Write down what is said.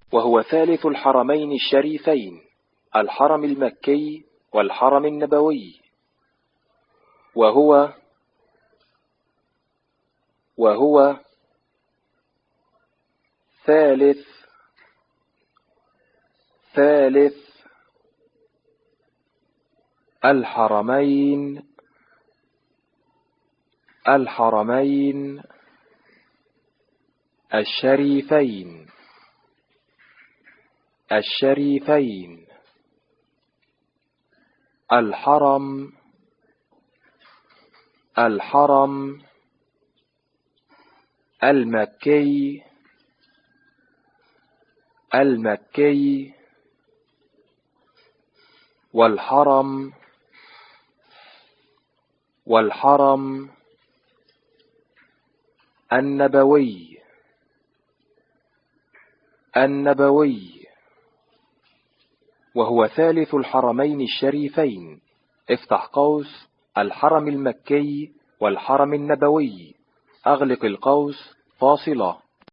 وهو ثالث الحرمين الشريفين، الحرم المكي والحرم النبوي. وهو ثالث الحرمين الشريفين. الحرم المكي والحرم النبوي. وهو ثالث الحرمين الشريفين، افتح قوس الحرم المكي والحرم النبوي، أغلق القوس، فاصلة.